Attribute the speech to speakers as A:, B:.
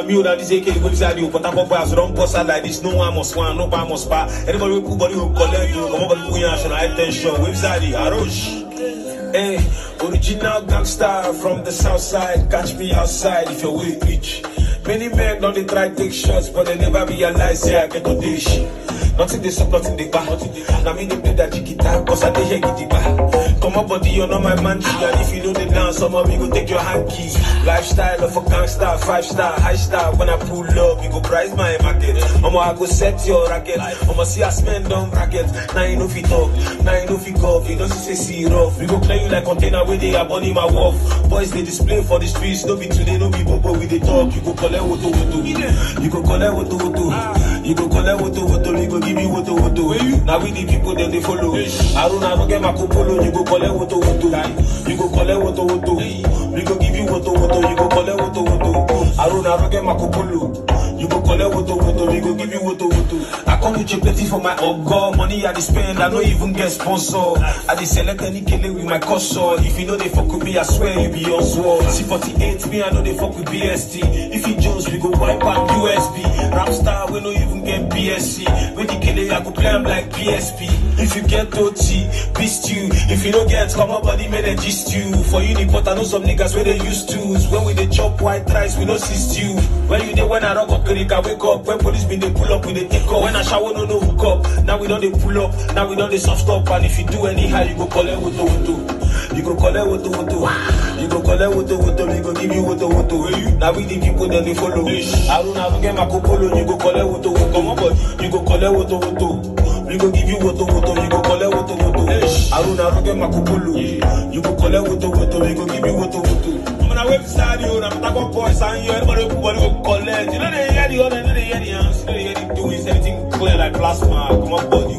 A: na me that this AK go inside you, but I go pass, don't bust out like this. No one must want, no one must buy. Anybody who body will collect you, come over to national attention. Website, Arush. Hey, original gangster from the south side. Catch me outside if you're way rich. Many men don't they try take shots, but they never realize, yeah, I get to dish. Nothing they suck, nothing they back. Now me they play that guitar, cause I they hear guitar. Come up body, you're not my man. And if you know the dance, some of me go take your hanky. Lifestyle of a gangster, 5-star, high star. When I pull up, you go price my market. I go set your racket. See us men down bracket. Now you know if you talk, now you know if you go. You don't say see rough. We go play you like container where they are burning my wolf. Boys they display for the streets. No be today, no be bobo with the talk. You go collect woto woto. You go collect woto woto. You go collect woto woto. You go give me woto woto. Now we the people then they follow. I don't get my kupolo. You go collect woto woto. You go collect woto woto. We go give you woto woto. You go collect woto woto. I don't get my kupolo. You go collect woto woto. We go give you woto woto. I come with your plenty for my ogo. Money I dey spend. I don't even get sponsor. I dey select any kele with my cursor. If you know they fuck with me, I swear you be on sword. C48 me, I know they fuck with BST. If you Jones, we go wipe out USB. Rapstar, we don't even get BSC. When the kele, I go play them like PSP. If you get OT, beast you. If you don't get, come on body, may they gist you. For you, the pot, I know some niggas where they used to. When we they chop white rice, we don't assist you. When you dey when I rock up, click, I wake up. When police been they pull up, we they take up. When I shower, no hook up. Now we don't they pull up. Now we don't they soft stop. And if you do anyhow, you go collect woto woto. You go collect woto woto. You go collect woto woto. We go give you woto woto. Now we the people then they follow. I don't have get my kupolo. You go collect woto woto. You go collect woto woto. We go give you woto woto. You go collect woto woto. I don't have get my kupolo. You go collect woto woto. We go give you woto woto. I'm on a website, I'm talking boys and you. Everybody go collect. You know they hear the other, you know they hear the answer, you know they hear the doing anything clear like plasma. Come on, body.